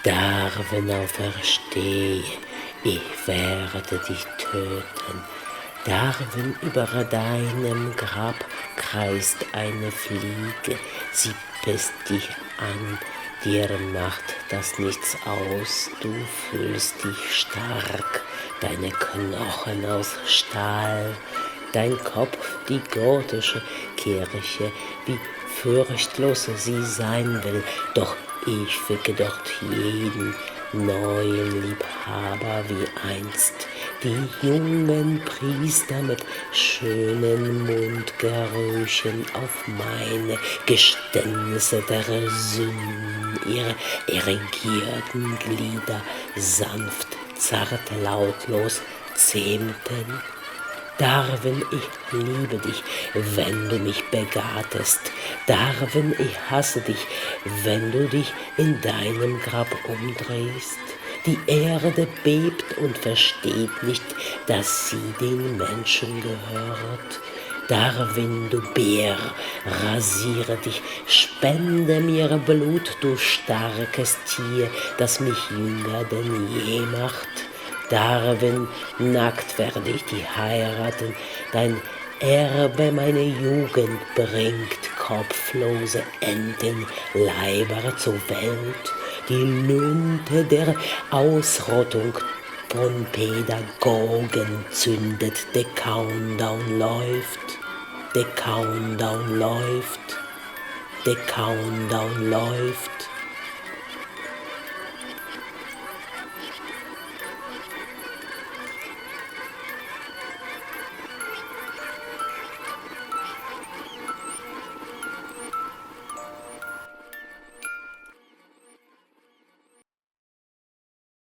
Darwin auferstehe, ich werde dich töten. Darwin, über deinem Grab kreist eine Fliege, sie pisst dich an, dir macht das nichts aus, du fühlst dich stark, deine Knochen aus Stahl, dein Kopf die gotische Kirche, wie furchtlos sie sein will, doch ich ficke dort jeden neuen Liebhaber wie einst, die jungen Priester mit schönen Mundgerüchen auf meine Geständnisse der Sünden, ihre erigierten Glieder sanft, zart, lautlos zähmten. Darwin, ich liebe dich, wenn du mich begatest. Darwin, ich hasse dich, wenn du dich in deinem Grab umdrehst. Die Erde bebt und versteht nicht, dass sie den Menschen gehört. Darwin, du Bär, rasiere dich, spende mir Blut, du starkes Tier, das mich jünger denn je macht. Darwin, nackt werde ich dich heiraten, dein Erbe meine Jugend bringt kopflose Entenleiber zur Welt, die Lunte der Ausrottung von Pädagogen zündet, der Countdown läuft, der Countdown läuft, der Countdown läuft.